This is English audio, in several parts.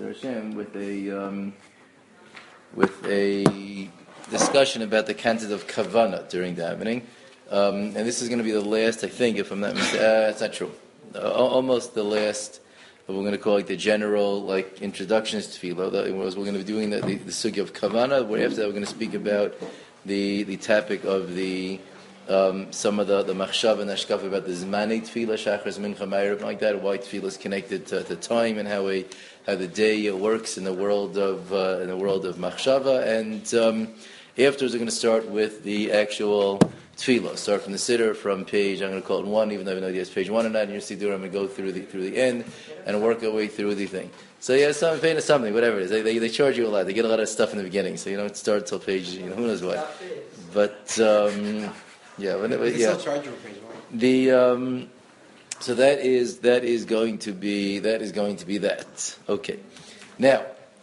Be'ezer Hashem, with a discussion about the concept of kavana during the davening, and this is going to be the last, I think, if I'm not mistaken. It's not true. Almost the last. But we're going to call it the general introductions to tefillah. We're going to be doing the sugya of kavana. Where after that we're going to speak about the topic of some of the machshav and hashkafa about the zmanei tefillah, shachris, mincha, ma'ariv, like that. Why tefillah is connected to time and how the day works in the world of machshava. And afterwards we're going to start with the actual tefillah. Start from the siddur, from page, I'm going to call it 1, even though I have no idea it's page 1 or not, and you see I'm going to go through the end and work our way through the thing. So something, whatever it is. They charge you a lot. They get a lot of stuff in the beginning, so you don't start till page, who knows what. But, still charge you for page 1. So that is going to be that. Okay. Now,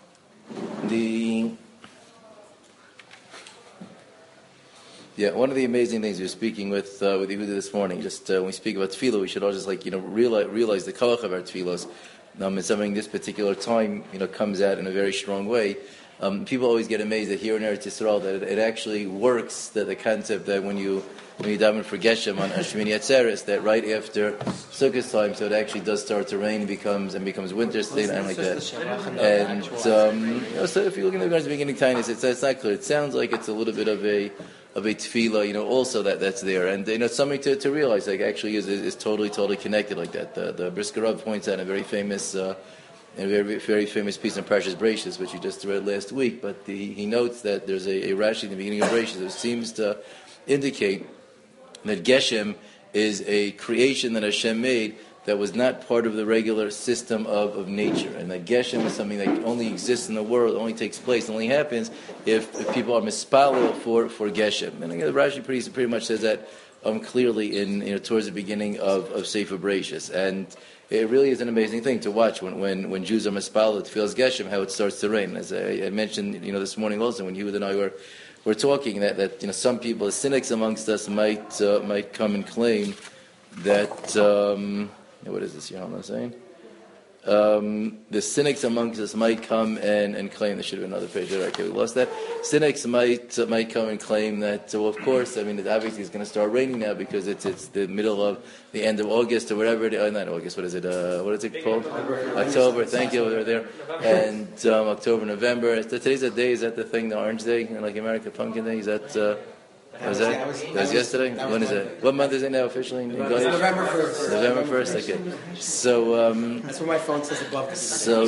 one of the amazing things we were speaking with Yehuda this morning, just when we speak about tefillah, we should all just realize the koach of our tefillos. It's something this particular time comes out in a very strong way. People always get amazed that here in Eretz Yisrael that it actually works. That the concept that when you daven for Geshem on Shmini Atzeres, that right after Sukkot time, so it actually does start to rain, becomes winter state and like that. And so if you look at the beginning time, it's not clear. It sounds like it's a little bit of a tefillah, also that's there, and it's something to realize. Actually is totally connected like that. The Brisker Rav points out a very famous. A very, very famous piece in Parshas Bereishis, which we just read last week, but he notes that there's a Rashi in the beginning of Bereishis that seems to indicate that Geshem is a creation that Hashem made that was not part of the regular system of nature, and that Geshem is something that only exists in the world, only takes place, only happens if people are mispalel for Geshem. And again, Rashi pretty much says that clearly in towards the beginning of Sefer Bereishis, and it really is an amazing thing to watch when Jews are mispalel, it feels Geshem, how it starts to rain. As I mentioned, this morning also when Yehuda and I were talking that some people, the cynics amongst us, might come and claim that what is this? I'm not saying. The cynics amongst us might come and claim. There should have been another page there. Okay, we lost that. Cynics might come and claim that. Well, of course, it obviously it's going to start raining now because it's the middle of the end of August or whatever. Not August. What is it? What is it called? October. Thank you. Over there. And October, November. Today's the day. Is that the thing? The Orange Day, like American Pumpkin Day. Is that? Was that was yesterday? When is it? What month is it now officially? It's November 1st. November 1st. Okay. So that's what my phone says above. So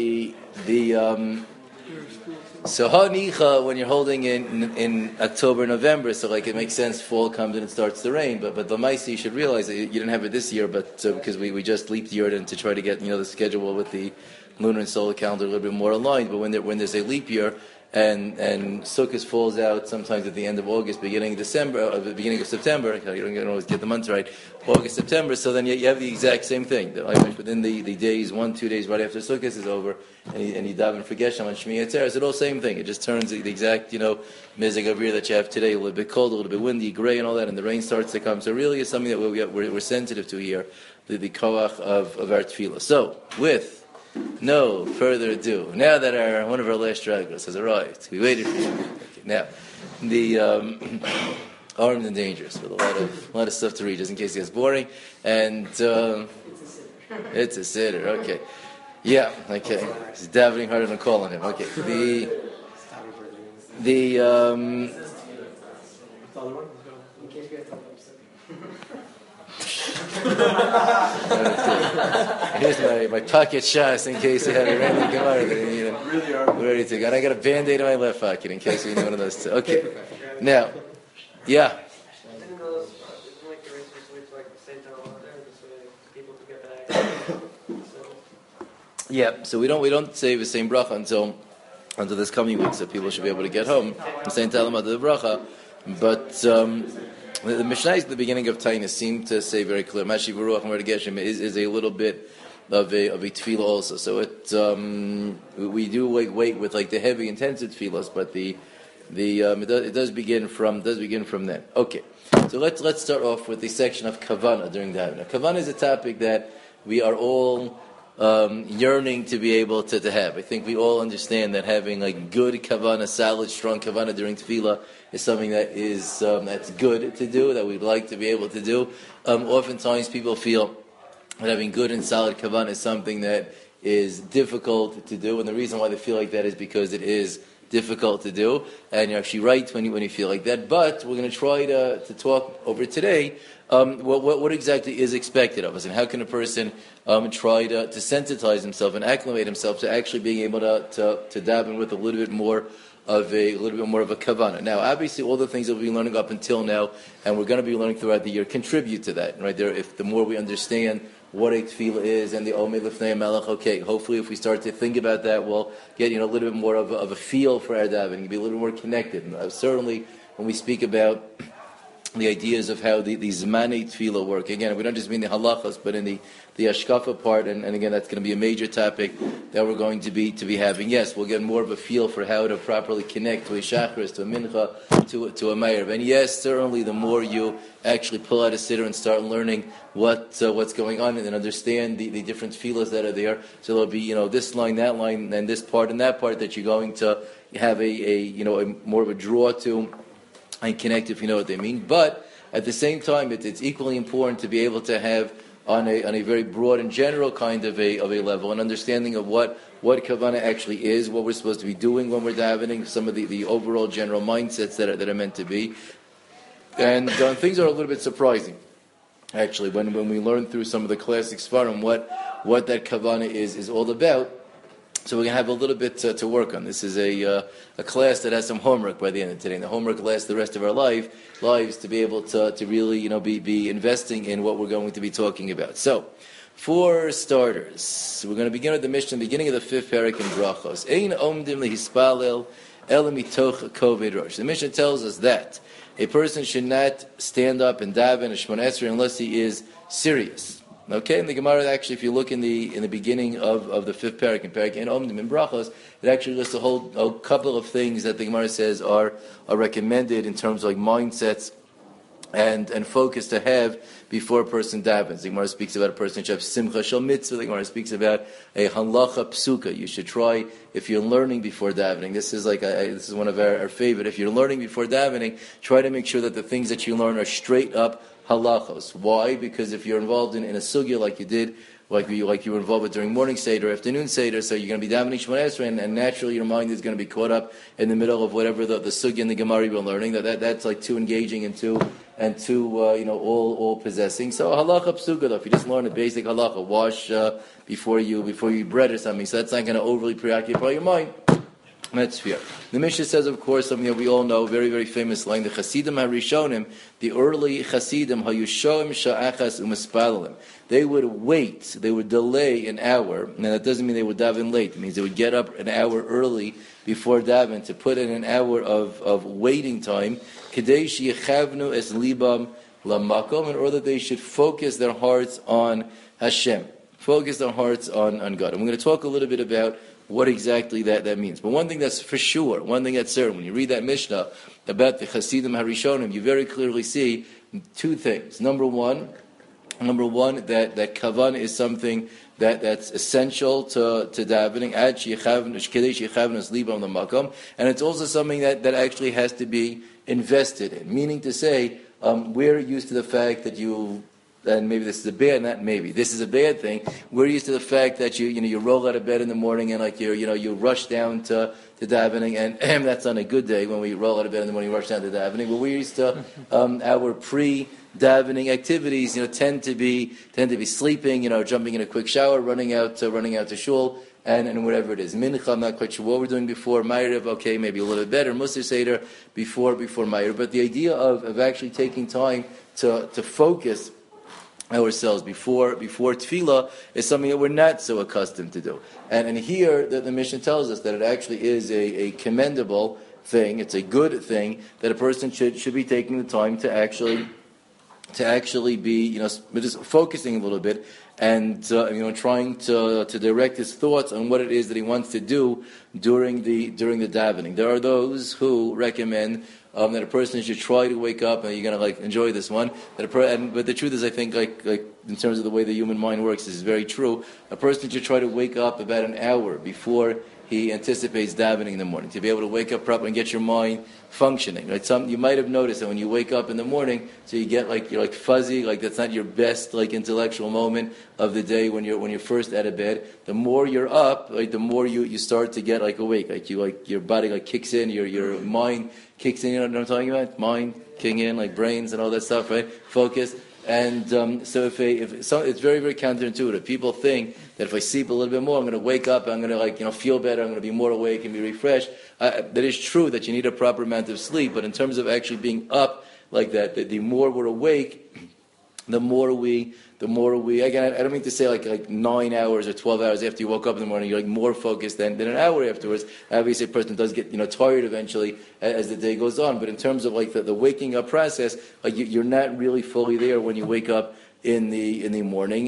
so hanicha when you're holding in October, November, so it makes sense. Fall comes and it starts to rain, but the Maisi, you should realize that you didn't have it this year, but because we just leaped year in to try to get the schedule with the lunar and solar calendar a little bit more aligned. But when there's a leap year. And Sukkot falls out sometimes at the end of August, beginning of December, the beginning of September. You don't always get the months right. August, September. So then you have the exact same thing. Within the days, 1-2 days right after Sukkot is over, and you daven for Geshem on Shmini Atzeres, it's all same thing. It just turns the exact mezeg avir that you have today, a little bit cold, a little bit windy, gray, and all that, and the rain starts to come. So really, it's something that we're sensitive to here, the koach of our tefillah. So with no further ado, now that one of our last stragglers has arrived, we waited for you. Okay, now, the Armed and Dangerous, with a lot of stuff to read, just in case it gets boring, and it's a siddur. Okay, yeah, okay. He's davening harder than calling him. Okay, Here's my pocket shas in case you had a random gemara that you need them ready to go. And I got a band-aid in my left pocket in case we need one of those two. Okay. Now, yeah. Yeah, so we don't say the same bracha until this coming week, so people should be able to get home from Saint Talmud the bracha. But the Mishnah at the beginning of Tainus seemed to say very clear, Mashi V'ruach Amar Geshem is a little bit of a tefillah also. So we do wait with the heavy intensive tefillahs, but it does begin from then. Okay, so let's start off with the section of kavana during the Havana. Kavana is a topic that we are all yearning to be able to have. I think we all understand that having like good kavanah, solid, strong kavanah during tefillah is something that is that's good to do, that we'd like to be able to do. Oftentimes people feel that having good and solid kavanah is something that is difficult to do, and the reason why they feel like that is because it is difficult to do, and you're actually right when you feel like that. But we're going to try to talk over today what exactly is expected of us, and how can a person try to sensitize himself and acclimate himself to actually being able to daven with a little bit more of a kavanah. Now, obviously, all the things that we've been learning up until now, and we're going to be learning throughout the year, contribute to that. Right there, if the more we understand what a tefillah is and the Omei Lifnei Melech, okay, hopefully if we start to think about that, we'll get a little bit more of a feel for our davening, be a little more connected. And certainly, when we speak about the ideas of how the Zmanei Tefillah work, again, we don't just mean the halachas, but in the Ashkafa part, and again, that's going to be a major topic that we're going to be having. Yes, we'll get more of a feel for how to properly connect to a Shachris, to a Mincha, to a Ma'ariv. And yes, certainly the more you actually pull out a siddur and start learning what's going on and understand the different tefillahs that are there, so there'll be this line, that line, and this part and that part that you're going to have a more of a draw to and connect, if you know what they mean. But at the same time, it's equally important to be able to have on a very broad and general kind of a level an understanding of what kavanah actually is, what we're supposed to be doing when we're davening, some of the overall general mindsets that are meant to be. And things are a little bit surprising, actually, when we learn through some of the classic Sfarim what that kavanah is all about. So we're going to have a little bit to work on. This is a class that has some homework by the end of today. And the homework lasts the rest of our lives to be able to really be investing in what we're going to be talking about. So, for starters, we're going to begin with the Mishnah, beginning of the 5th parak in Brachos. Ein omdim lehispalel ela mitoch koved rosh. The Mishnah tells us that a person should not stand up and daven a Shemona Esrei unless he is serious. Okay, in the Gemara, actually, if you look in the beginning of the 5th parak, in Parak Ein Omdim in Brachos, it actually lists a couple of things that the Gemara says are recommended in terms of like mindsets and focus to have before a person davens. The Gemara speaks about a person should have simcha shel mitzvah. The Gemara speaks about a halacha psuka. You should try, if you're learning before davening. This is this is one of our favorite. If you're learning before davening, try to make sure that the things that you learn are straight up halachos. Why? Because if you're involved in a sugya like you did, like you were involved with during morning seder, afternoon seder, so you're going to be davening Shemona Esrei, and naturally your mind is going to be caught up in the middle of whatever the sugya and the Gemara you're learning. That's like too engaging and too all possessing. So halacha psuka, though, if you just learn a basic halacha, wash before you eat bread or something, so that's not going to overly preoccupy your mind. That's fair. The Mishnah says, of course, something that we all know, very, very famous line, the Chasidim HaRishonim, the early Chasidim, Hayushoim Sha'achas U'Mispalalim. They would wait, they would delay an hour. Now that doesn't mean they would daven late. It means they would get up an hour early before daven to put in an hour of waiting time. Kedei Sheyechavnu Es Libam Lamakom, in order that they should focus their hearts on Hashem. Focus their hearts on God. And we're going to talk a little bit about what exactly that means. But one thing that's for sure, one thing that's certain, when you read that Mishnah about the Chasidim HaRishonim, you very clearly see two things. Number one, that kavan is something that's essential to davening, and it's also something that actually has to be invested in. Meaning to say, we're used to the fact that and maybe this is a bad, not maybe, this is a bad thing. We're used to the fact that you roll out of bed in the morning and you rush down to davening, and that's on a good day when we roll out of bed in the morning, rush down to davening. But we're used to our pre-davening activities, tend to be sleeping, jumping in a quick shower, running out to shul, and whatever it is. Mincha, I'm not quite sure what we're doing before. Ma'ariv, okay, maybe a little bit better. Musar Seder before Ma'ariv. But the idea of actually taking time to focus ourselves before tefillah is something that we're not so accustomed to do. And here the Mishnah tells us that it actually is a commendable thing. It's a good thing that a person should be taking the time to actually be just focusing a little bit and trying to direct his thoughts on what it is that he wants to do during the davening. There are those who recommend that a person should try to wake up, and you're going to enjoy this one. But the truth is, I think like in terms of the way the human mind works, this is very true. A person should try to wake up about an hour before he anticipates davening in the morning, to be able to wake up properly and get your mind functioning. Right? You might have noticed that when you wake up in the morning, so you get you're fuzzy, that's not your best intellectual moment of the day when you're first out of bed. The more you're up, the more you start to get awake. Your body kicks in, your mind kicks in. You know what I'm talking about? Mind kicking in, brains and all that stuff, right? Focus. And so it's very, very counterintuitive. People think that if I sleep a little bit more, I'm going to wake up, I'm going to feel better, I'm going to be more awake and be refreshed. That is true that you need a proper amount of sleep, but in terms of actually being up like that, the more we're awake, the more we, again, I don't mean to say 9 hours or 12 hours after you woke up in the morning, you're more focused than an hour afterwards. Obviously, a person does get tired eventually as the day goes on. But in terms of the waking up process, you're not really fully there when you wake up in the morning,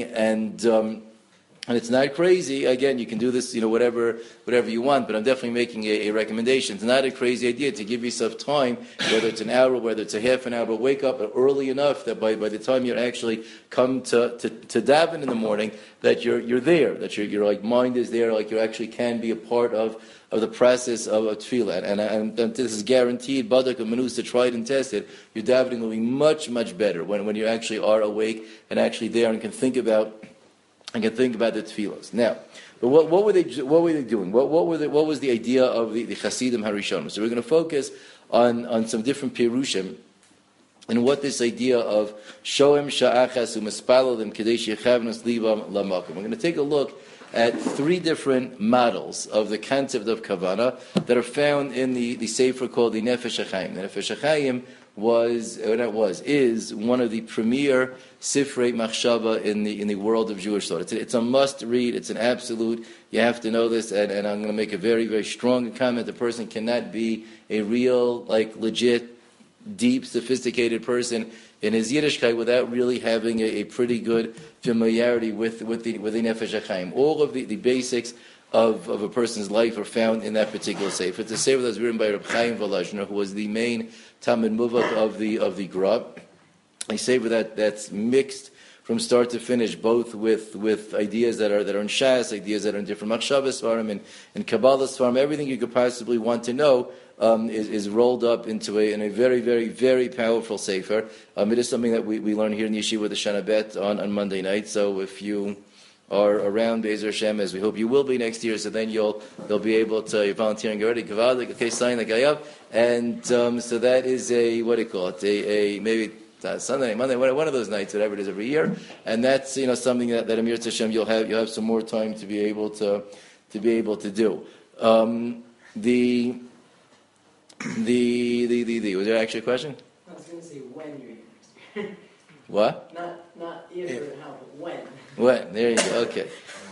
and it's not crazy. Again, you can do this, whatever you want, but I'm definitely making a recommendation. It's not a crazy idea to give yourself time, whether it's an hour, whether it's a half an hour, but wake up early enough that by the time you actually come to daven in the morning, that you're there, that your mind is there, you actually can be a part of the process of tefillah. And this is guaranteed, badak and manus, to try it and test it. Your davening will be much, much better when you actually are awake and actually there and can think about the tefillos. Now, but what were they doing? What was the idea of the Hasidim Harishonim? So we're going to focus on some different pirushim and what this idea of shoem sha'achas u'mispalodim kadesh yechavnos livam lamakom. We're going to take a look at 3 different models of the concept of kavana that are found in the sefer called the Nefesh HaChaim. The Nefesh HaChaim is one of the premier sifrei machshava in the world of Jewish thought. It's a must read. It's an absolute. You have to know this. And I'm going to make a very, very strong comment. The person cannot be a real, legit, deep, sophisticated person in his Yiddishkeit without really having a pretty good familiarity with the Nefesh HaChaim. All of the basics of a person's life are found in that particular sefer. It's a sefer that's written by Reb Chaim Volozhiner, who was the main Talmud Muvak of the Gra. A sefer that's mixed from start to finish, both with ideas that are in Shas, ideas that are in different Machshavas Svarim and Kabbalah Svarim. Everything you could possibly want to know is rolled up in a very, very, very powerful sefer. It is something that we learn here in Yeshiva the Shana Bet on Monday night. So if you are around Be'ezer Hashem, as we hope you will be next year, so then you'll be able to, you're volunteering already, sign the guy up, and so that is a maybe Sunday, Monday, one of those nights, whatever it is, every year, and that's something that Amir Hashem you'll have some more time to be able to do. Was there actually a question? I was going to say when you're here. What? Not if or how, but when. When? There you go. Okay.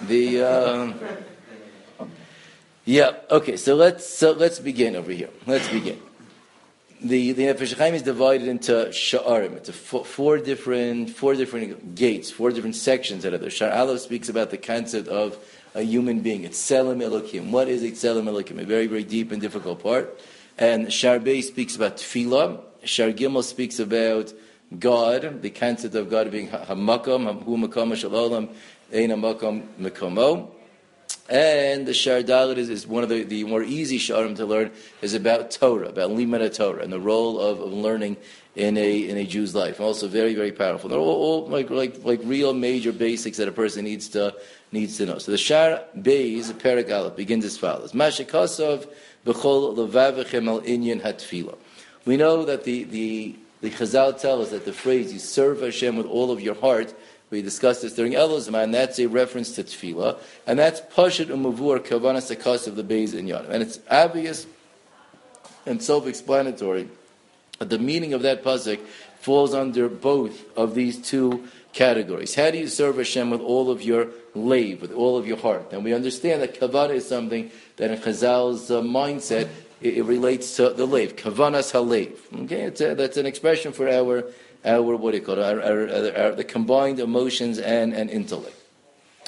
Okay. So let's begin over here. Let's begin. The Nefesh HaChaim is divided into sha'arim. It's four different gates, 4 different sections out of there. Sha'ar Aleph speaks about the concept of a human being. It's Tselem Elokim. What is a Tselem Elokim? A very, very deep and difficult part. And Sha'ar Beis speaks about Tefillah. Sha'ar Gimel speaks about God, the concept of God being Hamakam, Hu Makam Shalolam, Ein Hamakam Mekomo. And the Sha'ar Dalet is one of the more easy Sha'arim to learn, is about Torah, about Limud Torah, and the role of learning in a Jew's life. Also very, very powerful. They're all like real major basics that a person needs to know. So the Sha'ar Beis, Perek Aleph, begins as follows. Mashikasov b'chol levavechem al inyan hatfila. We know that the Chazal tell us that the phrase, you serve Hashem with all of your heart, we discussed this during Elul Zman, that's a reference to Tefillah, and that's Pashut Umavur Kavanas Akas of the Beis and Yonah. And it's obvious and self-explanatory that the meaning of that pasuk falls under both of these 2 categories. How do you serve Hashem with all of your leiv, with all of your heart? And we understand that Kavanah is something that in Chazal's mindset, it relates to the leiv, Kavanas HaLeiv. Okay, that's an expression for our what do you call it? Our the combined emotions and intellect.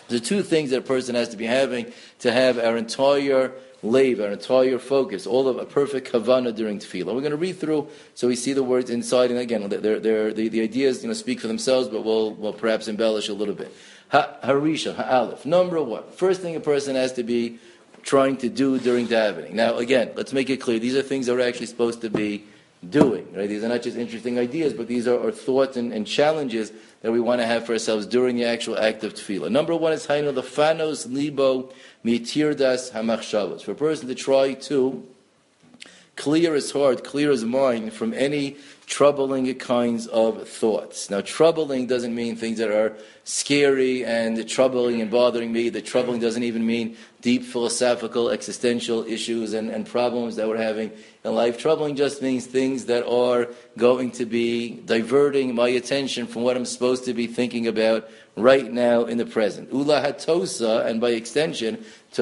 The two things that a person has to be having to have our entire lave, our entire focus, all of a perfect kavanah during tefillah. We're going to read through so we see the words inside, and again, the ideas speak for themselves, but we'll perhaps embellish a little bit. Harisha, ha'alef. Number one, first thing a person has to be trying to do during davening. Now, again, let's make it clear. These are things that we're actually supposed to be doing. Right? These are not just interesting ideas, but these are thoughts and challenges that we want to have for ourselves during the actual act of tefillah. Number one is Hainu lefanos libo mitirdas hamachshavos. For a person to try to clear his heart, clear his mind from any troubling kinds of thoughts. Now, troubling doesn't mean things that are scary and troubling and bothering me. The troubling doesn't even mean deep philosophical, existential issues and problems that we're having in life. Troubling just means things that are going to be diverting my attention from what I'm supposed to be thinking about right now in the present. Ula hatosa, and by extension,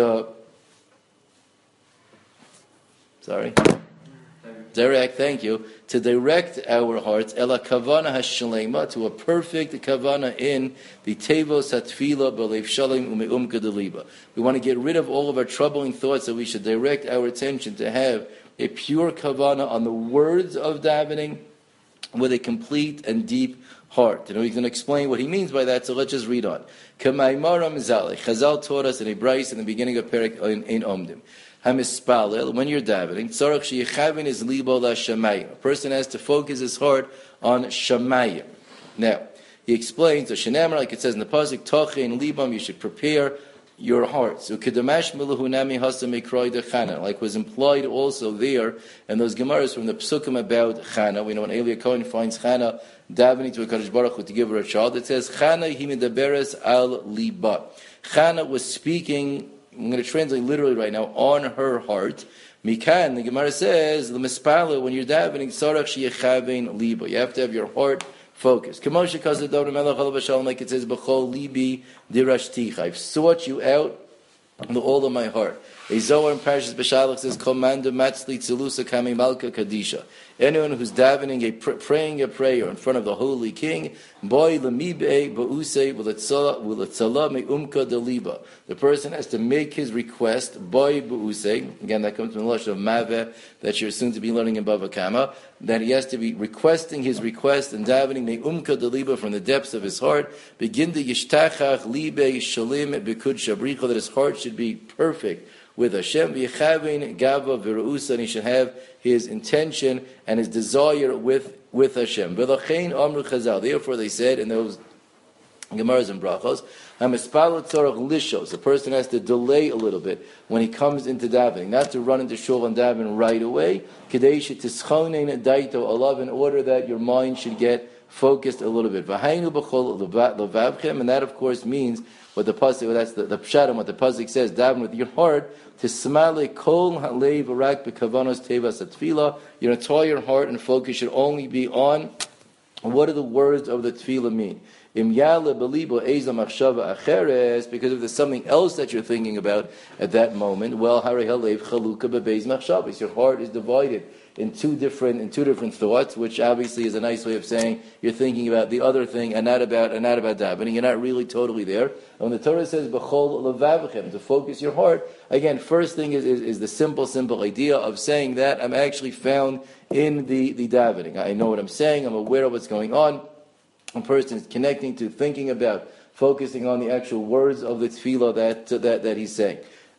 direct, thank you, to direct our hearts, ela kavana hashalema, to a perfect kavana in the tevos hatfila b'leiv shalem umeumka deliba. We want to get rid of all of our troubling thoughts, so we should direct our attention to have a pure kavana on the words of davening with a complete and deep heart. We can explain what he means by that, so let's just read on. K'ma'imara mizaleh, Chazal taught us in a brayso in the beginning of Perek in Omdim. Hamispalel, when you're davening, tzarach sheyechavin is libo la shamayim. A person has to focus his heart on shamayim. Now, he explains, the shenamar, like it says in the pasuk, tochein libam, you should prepare your heart. So kedamash milahu nami hasa mikroy de chana, like was implied also there, and those gemaras from the psukim about Chana. We know when Elia Cohen finds Chana davening to a Kadosh Baruch Hu to give her a child, it says Chana himidaberes al liba. Chana was speaking, I'm going to translate literally right now, on her heart. Mikan, the Gemara says, the mispala, when you're davening, sarach sheyechavein liba. You have to have your heart focused. Kamosha kazador melech halav shalom, like it says, b'chol libi dirashticha. I've sought you out with all of my heart. A Zohar in Parashas Beshalach says, Komanda matzli tzilusa kami malka kadisha. Anyone who's davening, praying a prayer in front of the holy king, boy lemibe ba'usei v'letzala me'umka deliba. The person has to make his request, boy ba'usei. Again, that comes from the lashon of maveh that you're soon to be learning in Bava Kama. That he has to be requesting his request and davening me'umka deliba from the depths of his heart. Begin to yishtachach libe shalim bekud shabricha, that his heart should be perfect with Hashem, v'yechavin gava v'reusa, and he should have his intention and his desire with Hashem. V'lachein amru chazal. Therefore, they said in those Gemaras and Brachos, hamispal tzorach lishos. A person has to delay a little bit when he comes into davening, not to run into shul and daven right away. Kedei shetischonein daito alav, in order that your mind should get focused a little bit. V'hainu b'chol levavchem, and that of course means what the pasuk, that's the pshat, what the pasuk says, daven with your heart, to smale kol halev rak b'kavanos tevas atfila. Your entire heart and focus should only be on what do the words of the tefillah mean. Im yale belibo eza machshava acheres, because if there's something else that you're thinking about at that moment, well, harei halev chaluka bebeis machshavos. Your heart is divided in two different thoughts, which obviously is a nice way of saying you're thinking about the other thing and not about davening. You're not really totally there. And when the Torah says b'chol levavchem, to focus your heart, again, first thing is the simple idea of saying that I'm actually found in the davening. I know what I'm saying. I'm aware of what's going on. A person is connecting to, thinking about, focusing on the actual words of the tefillah that he's saying.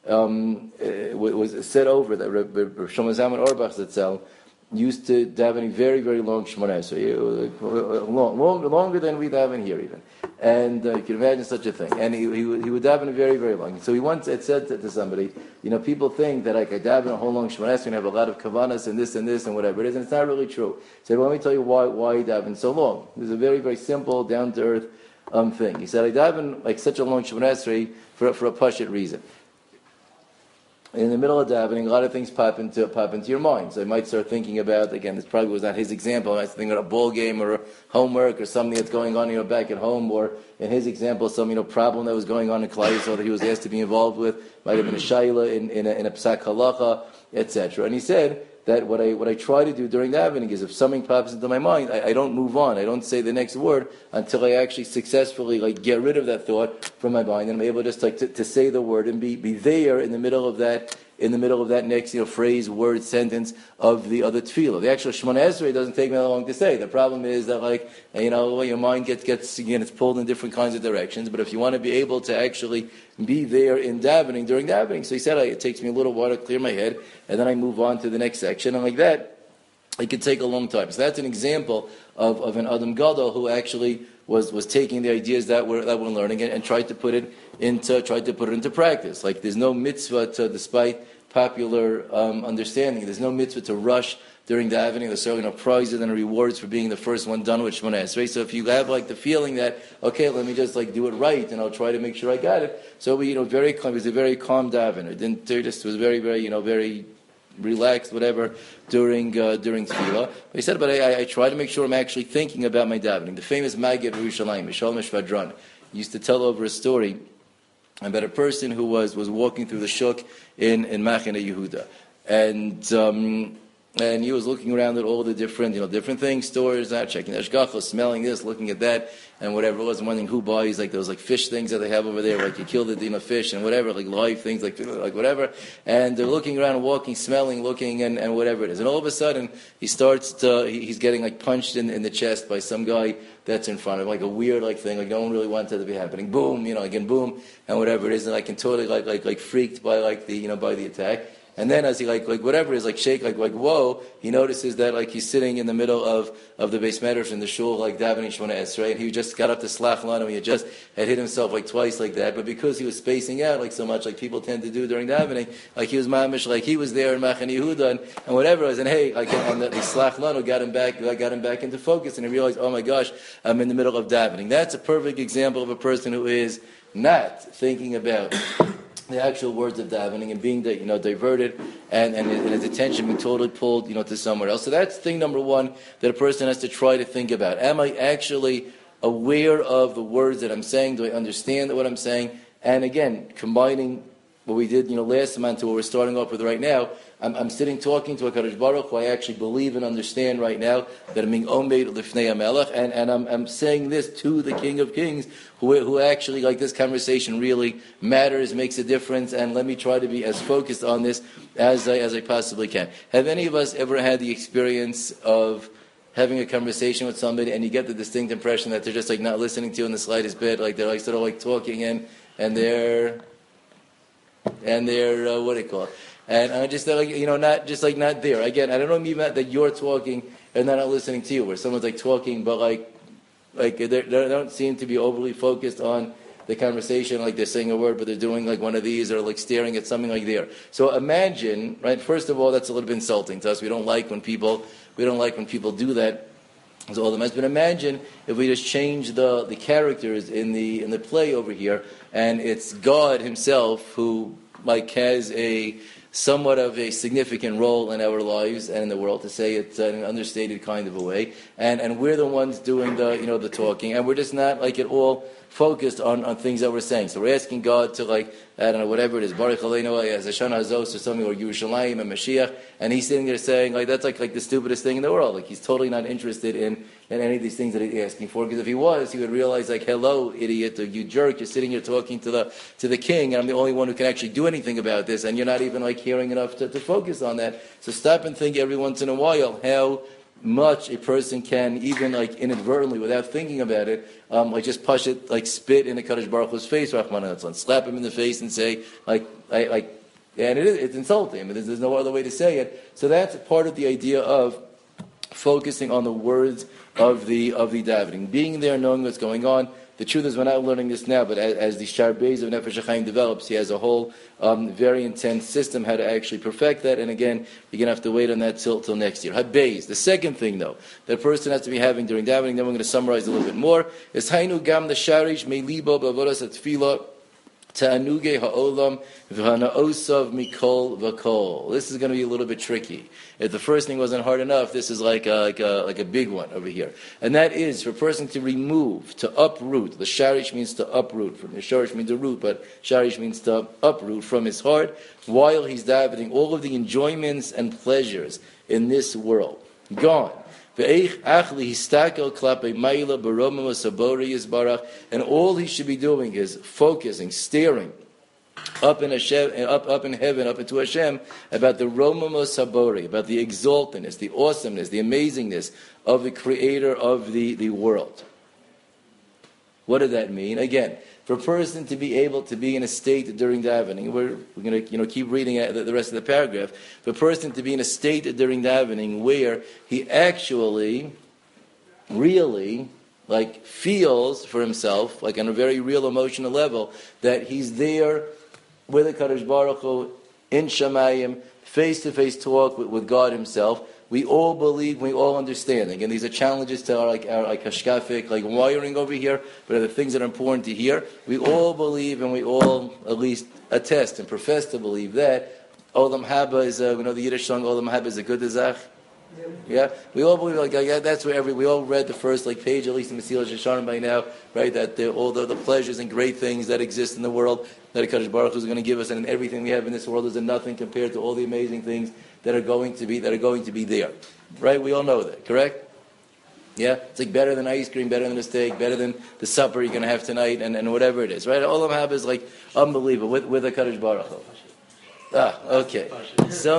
It was said over that Rabbi Shlomo Zalman Auerbach Zatzal used to daven very, very long Shmoneh Esrei, longer than we daven here even. And you can imagine such a thing. And he would daven very, very long. So he once had said to somebody, people think that like I daven a whole long Shmoneh Esrei and have a lot of kavanas and this and whatever it is, and it's not really true. He said, well, let me tell you why he daven so long. It was a very, very simple, down-to-earth thing. He said, I daven like such a long Shmoneh Esrei for a pashut reason. In the middle of davening, a lot of things pop into your mind. So you might start thinking about, again, this probably was not his example, I might think about a ball game or homework or something that's going on back at home, or in his example, some problem that was going on in Klal Yisrael that he was asked to be involved with, might have been a shayla in a psak halacha, etc. And he said that what I try to do during davening is if something pops into my mind, I don't move on. I don't say the next word until I actually successfully get rid of that thought from my mind, and I'm able just to say the word and be there in the middle of that next phrase, word, sentence of the other tefillah. The actual Shemona Esrei doesn't take me that long to say. The problem is that your mind gets again, it's pulled in different kinds of directions. But if you want to be able to actually be there in davening during davening, so he said it takes me a little while to clear my head, and then I move on to the next section, and like that, it could take a long time. So that's an example of an Adam Gadol who actually was taking the ideas that we're learning and tried to put it into practice. Like there's no mitzvah to, despite popular understanding, there's no mitzvah to rush during the davening. There's certainly no prizes and rewards for being the first one done with Shemona Esrei. So if you have the feeling that let me just do it right and I'll try to make sure I got it. So we very calm. It was a very calm davener. It didn't just was very very relaxed, whatever, during tefillah. He said, but I try to make sure I'm actually thinking about my davening. The famous Maggid Yerushalayim, Shalom Shvadran, used to tell over a story about a person who was walking through the shuk in Machane Yehuda, and he was looking around at all the different things, stores, checking the Ashgacha, smelling this, looking at that, and whatever it was, and wondering who buys those fish things that they have over there, you kill the fish and whatever, live things, like whatever, and they're looking around, walking, smelling, looking, and whatever it is. And all of a sudden, he's getting punched in the chest by some guy that's in front of him, a weird thing, no one really wants that to be happening. Boom, again, boom, and whatever it is, and totally freaked by by the attack. And then as he whatever it is, shake, whoa, he notices that he's sitting in the middle of the Beis Medrash in the shul, davening Shemona Esrei, and he just got up to Slach Lanu, he had hit himself twice like that, but because he was spacing out so much people tend to do during davening, he was mamish, he was there in Machane Yehuda and whatever it was, and and the Slach Lanu got him back into focus, and he realized, oh my gosh, I'm in the middle of davening. That's a perfect example of a person who is not thinking about the actual words of davening and being diverted and his attention being totally pulled to somewhere else. So that's thing number one that a person has to try to think about. Am I actually aware of the words that I'm saying? Do I understand what I'm saying? And again, combining what we did last month to what we're starting off with right now, I'm sitting talking to a HaKadosh Baruch who I actually believe and understand right now that I'm being omed lifnei HaMelech, and I'm saying this to the King of Kings who actually this conversation really matters, makes a difference, and let me try to be as focused on this as I possibly can. Have any of us ever had the experience of having a conversation with somebody and you get the distinct impression that they're just not listening to you in the slightest bit, they're sort of talking and they're what do you call it? And I'm just not not there. Again, I don't know mean that you're talking and they're not listening to you, where someone's talking, but they don't seem to be overly focused on the conversation, they're saying a word, but they're doing one of these or staring at something there. So imagine, right? First of all, that's a little bit insulting to us. We don't like when people do that. So all the mess. But imagine if we just change the characters in the play over here, and it's God Himself who has a somewhat of a significant role in our lives and in the world, to say it in an understated kind of a way, and we're the ones doing the talking, and we're just not at all focused on things that we're saying. So we're asking God to I don't know, whatever it is, Baruch Aleinu as Hashanah Hazos or something, or Yerushalayim and Mashiach, and he's sitting there saying that's like the stupidest thing in the world. He's totally not interested in any of these things that he's asking for, because if he was, he would realize hello, idiot, or you jerk, you're sitting here talking to the king, and I'm the only one who can actually do anything about this, and you're not even hearing enough to focus on that. So stop and think every once in a while how much a person can, even inadvertently, without thinking about it, just push it, spit in the Kadosh Baruch Hu's face, Rahman al slap him in the face and say, and it's insulting. I mean, there's no other way to say it. So that's part of the idea of focusing on the words of the davening, being there, knowing what's going on. The truth is, we're not learning this now, but as the Sharbez of Nefesh HaChaim develops, he has a whole very intense system how to actually perfect that. And again, you're going to have to wait on that till next year. Habez. The second thing, though, that a person has to be having during davening, then we're going to summarize a little bit more, is Hainu Gam the Sharish Me Libo Bavodas Atfila Ta'anuge ha'olam v'hana'osav mikol v'kol. This is going to be a little bit tricky. If the first thing wasn't hard enough, this is like a big one over here. And that is for a person to remove, to uproot. The sharish means to uproot. The sharish means to root, but sharish means to uproot from his heart while he's davening all of the enjoyments and pleasures in this world. Gone. And all he should be doing is focusing, staring up in Hashem, up in heaven, up into Hashem, about the Romamos Sabori, about the exaltedness, the awesomeness, the amazingness of the Creator of the world. What did that mean? Again, for a person to be able to be in a state during davening, we're going to keep reading the rest of the paragraph. For a person to be in a state during davening where he actually, really, feels for himself, on a very real emotional level, that he's there with the Kadosh Baruch Hu in Shamayim, face-to-face talk with God Himself. We all believe, we all understand. Again, these are challenges to our hashkafic, wiring over here, but are the things that are important to hear. We all believe, and we all at least attest and profess to believe that Olam Haba is, we know the Yiddish song, Olam Haba is a good dezach. Yeah, we all believe that's where we all read the first page, at least in Mesilas Yesharim by now, right? That all the pleasures and great things that exist in the world that HaKadosh Baruch Hu is going to give us, and everything we have in this world is nothing compared to all the amazing things that are going to be there, right? We all know that, correct? Yeah, it's better than ice cream, better than a steak, better than the supper you're going to have tonight, and whatever it is, right? Olam Haba is unbelievable with HaKadosh Baruch Hu. Okay. So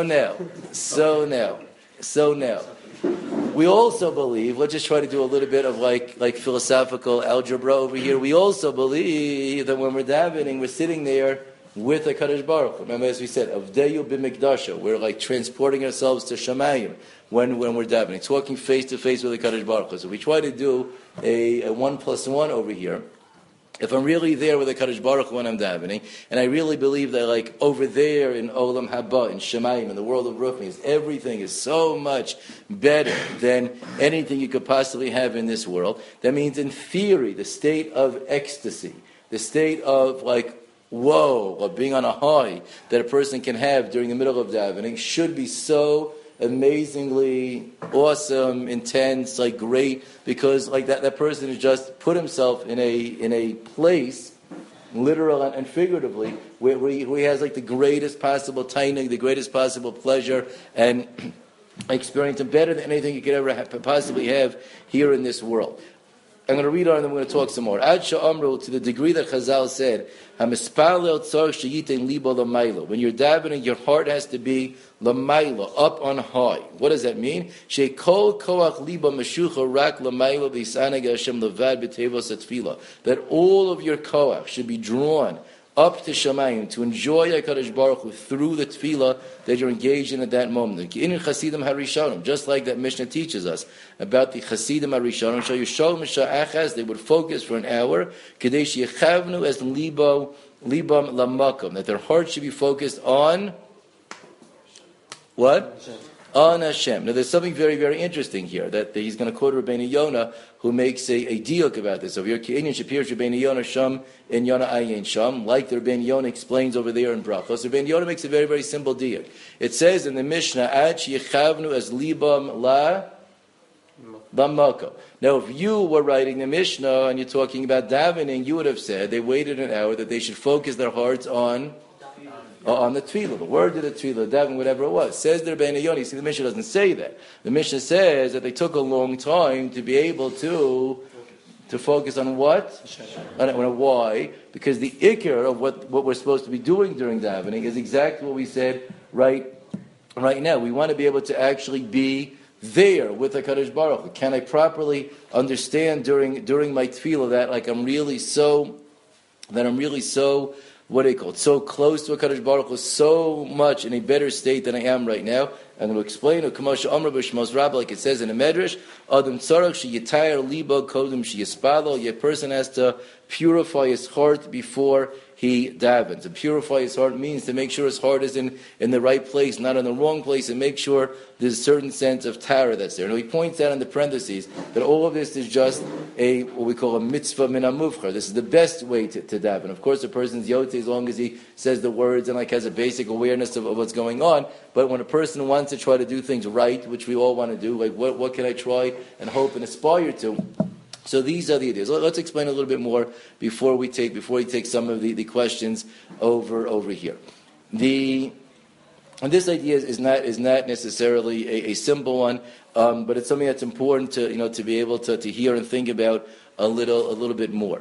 now, we also believe, let's just try to do a little bit of philosophical algebra over here. We also believe that when we're davening, we're sitting there with the HaKadosh Baruch Hu. Remember, as we said, Avdeyu b'mikdasha, we're transporting ourselves to Shamayim when we're davening, talking face to face with the HaKadosh Baruch Hu. So we try to do a 1+1 over here. If I'm really there with the Kadosh Baruch Hu when I'm davening, and I really believe that over there in Olam Haba, in Shemayim, in the world of Ruchnis, everything is so much better than anything you could possibly have in this world, that means in theory, the state of ecstasy, the state of whoa, of being on a high that a person can have during the middle of davening should be so amazingly awesome, intense, great, because that person has just put himself in a place, literal and figuratively, where he has the greatest possible taining, the greatest possible pleasure, and experience better than anything you could ever possibly have here in this world. I'm going to read on and then we're going to talk some more. Ad sha'amru, to the degree that Chazal said, when you're davening, your heart has to be lamayla, up on high. What does that mean? That all of your koach should be drawn up to Shamayim to enjoy HaKadosh Baruch Hu through the tefillah that you're engaged in at that moment. In Chasidim HaRishonim, just like that Mishnah teaches us about the Chasidim HaRishonim, they would focus for an hour, Kadesh Yechavnu as libam lamakom, that their heart should be focused on what? On Hashem. Now there's something very, very interesting here that he's going to quote Rabbeinu Yonah, who makes a diuk about this. Over here, Ki'inyan Shapir Rabbeinu Yonah Sham in Yonah Ayin Sham, like the Rabbeinu Yonah explains over there in Brachos. Rabbeinu Yonah makes a very, very simple diuk. It says in the Mishnah, Ad Yechavnu as libam la Bamako. Now, if you were writing the Mishnah and you're talking about davening, you would have said they waited an hour, that they should focus their hearts on the tefillah, the word of the tefillah, davening, whatever it was. Says the Rebbeinu Yonah. See, the Mishnah doesn't say that. The Mishnah says that they took a long time to be able to focus on what? On why? Because the ikar of what we're supposed to be doing during davening is exactly what we said right now. We want to be able to actually be there with the HaKadosh Baruch Hu. Can I properly understand during my tefillah that I'm really so what do you call it? So close to HaKadosh Baruch Hu, so much in a better state than I am right now. I'm going to explain it. Like it says in the Medrash, Adam tzarach sheyitayar libo kodem sheyispalo. A person has to purify his heart before he davens. To purify his heart means to make sure his heart is in the right place, not in the wrong place, and make sure there's a certain sense of tara that's there. And he points out in the parentheses that all of this is just what we call a mitzvah min hamuvchar. This is the best way to daven. Of course, a person's yotze as long as he says the words and has a basic awareness of what's going on. But when a person wants to try to do things right, which we all want to do, what can I try and hope and aspire to? So these are the ideas. Let's explain a little bit more before we take some of the questions over here. And this idea is not necessarily a simple one, but it's something that's important to be able to hear and think about a little bit more.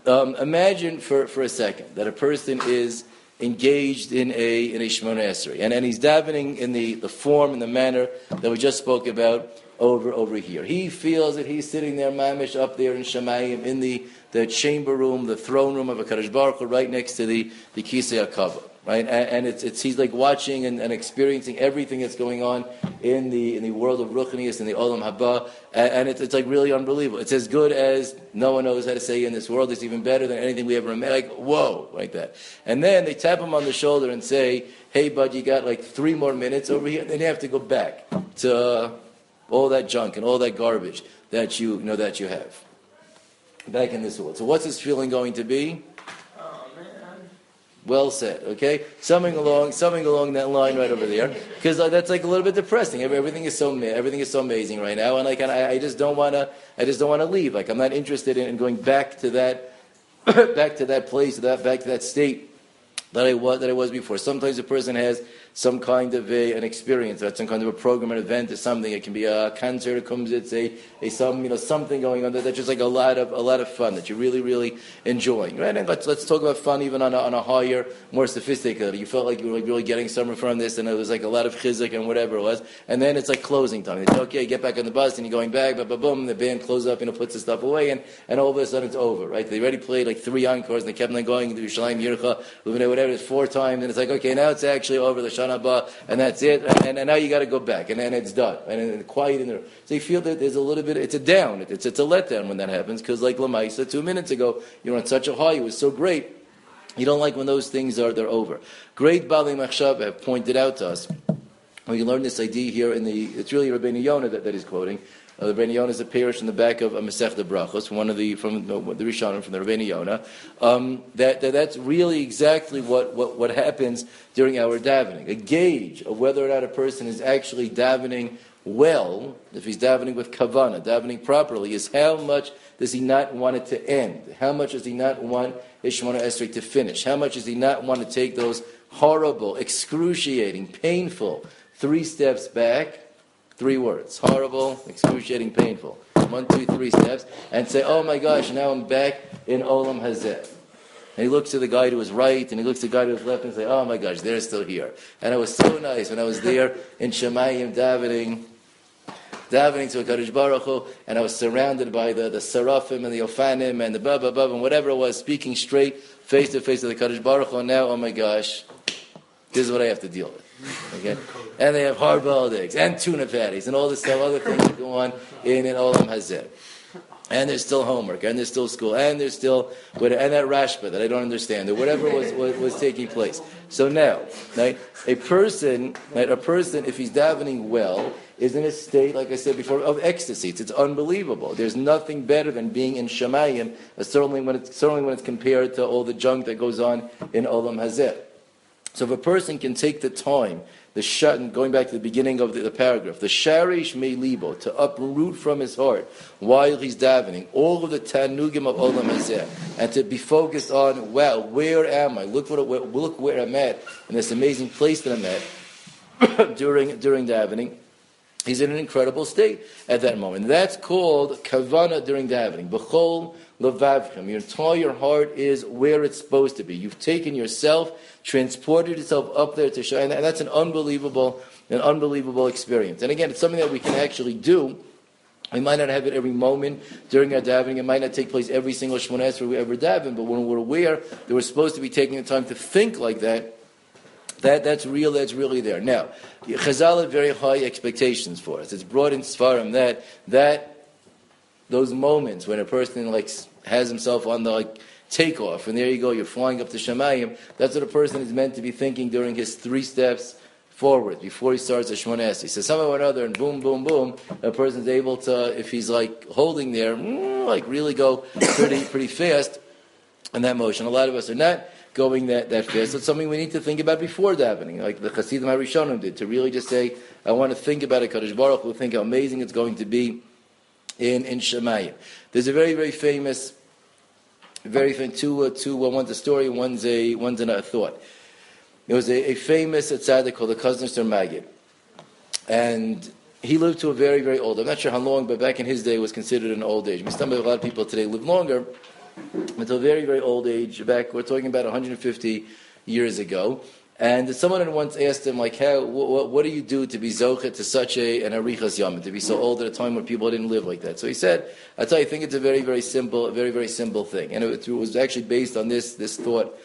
Imagine for a second that a person is engaged in a Shemona Esrei, and he's davening in the form and the manner that we just spoke about over here. He feels that he's sitting there, mamish, up there in Shemayim, in the chamber room, the throne room of HaKadosh Baruch Hu, right next to the Kisei HaKavod, right? And he's like watching and experiencing everything that's going on in the world of Ruchnius and the Olam Haba, and it's like really unbelievable. It's as good as no one knows how to say in this world. It's even better than anything we ever imagined. Like, whoa, like that. And then they tap him on the shoulder and say, hey, bud, you got like 3 more minutes over here. And then you have to go back to all that junk and all that garbage that you have back in this world. So what's his feeling going to be? Oh, man. Well said. Okay, something along that line right over there, because that's like a little bit depressing. Everything is so amazing right now, and I just don't want to leave. Like, I'm not interested in going back to that back to that place, back to that state that I was before. Sometimes a person has some kind of an experience, or some kind of a program, an event, or something. It can be a concert. It comes. It's something going on that's just like a lot of fun that you're really enjoying. Right? And let's talk about fun even on a higher, more sophisticated level. You felt like you were like really getting something from this, and it was like a lot of chizuk and whatever it was. And then it's like closing time. They say, okay, get back on the bus, and you're going back. Boom, the band closes up, puts the stuff away, and all of a sudden it's over. Right? They already played like 3 encores, and they kept on going to Yerushalayim, Yircha, whatever. It's 4 times, and it's like, okay, now it's actually over the Shana Haba, and that's it, and now you got to go back, and then it's done, and it's quiet in there. So you feel that there's a little bit, it's a down, it's a letdown when that happens, because like Lamaisa, 2 minutes ago, you're on such a high, it was so great. You don't like when those things they're over. Great Bali Machshav have pointed out to us. We can learn this idea here it's really Rabbeinu Yonah that he's quoting. The Rabbeinu Yonah is a parish in the back of Masechta Brachos, from the Rishonim, from the Rabbeinu Yonah. That's really exactly what happens during our davening. A gauge of whether or not a person is actually davening well, if he's davening with kavana, davening properly, is how much does he not want it to end? How much does he not want his Shemona Esrei to finish? How much does he not want to take those horrible, excruciating, painful 3 steps back? 3 words: horrible, excruciating, painful. 1, 2, 3 steps, and say, "Oh my gosh, now I'm back in Olam Hazeh." And he looks to the guy to his right, and he looks to the guy to his left, and say, "Oh my gosh, they're still here." And it was so nice when I was there in Shemayim davening to HaKadosh Baruch Hu, and I was surrounded by the Seraphim and the Ofanim and the Baba and whatever it was, speaking straight, face to face with the HaKadosh Baruch Hu. And now, oh my gosh, this is what I have to deal with. Okay, and they have hard-boiled eggs and tuna patties and all this stuff, other things that go on in Olam Hazeh. And there's still homework, and there's still school, and there's still and that rashba that I don't understand, or whatever was taking place. So now, right, a person, if he's davening well, is in a state, like I said before, of ecstasy. It's unbelievable. There's nothing better than being in Shemayim, certainly when it's compared to all the junk that goes on in Olam Hazeh. So if a person can take the time, going back to the beginning of the paragraph, the sharish me libo, to uproot from his heart while he's davening all of the tanugim of Olam Hazeh, and to be focused on, well, where am I? Look where I'm at, in this amazing place that I'm at during davening. He's in an incredible state at that moment. That's called kavana during davening. B'chol levavchem. Your entire heart is where it's supposed to be. You've taken yourself, transported yourself up there to shine, and that's an unbelievable experience. And again, it's something that we can actually do. We might not have it every moment during our davening. It might not take place every single Shemona Esrei we ever daven, but when we're aware that we're supposed to be taking the time to think like that, that's really there. Now, Chazal have very high expectations for us. It's brought in Sfarim that those moments when a person has himself on the takeoff, and there you go, you're flying up to Shemayim. That's what a person is meant to be thinking during his 3 steps forward, before he starts the Shemona Esrei. So somehow or another, and boom, boom, boom, a person's able to, if he's like holding there, like really go pretty fast in that motion. A lot of us are not going that fast. So it's something we need to think about before davening, like the Chasidim HaRishonim did, to really just say, I want to think about it, Kadosh Baruch Hu, think how amazing it's going to be in Shemayim. There's a very famous, two, one's a story, one's a thought. There was a famous tzaddik called the Kuznetzer Maggid, and he lived to a very old. I'm not sure how long, but back in his day, it was considered an old age. A lot of people today live longer, until a very old age. Back, we're talking about 150 years ago. And someone once asked him, like, what do you do to be zochet to such an arichas yom, to be so old at a time when people didn't live like that? So he said, I tell you, I think it's a very simple thing, and it was actually based on this thought.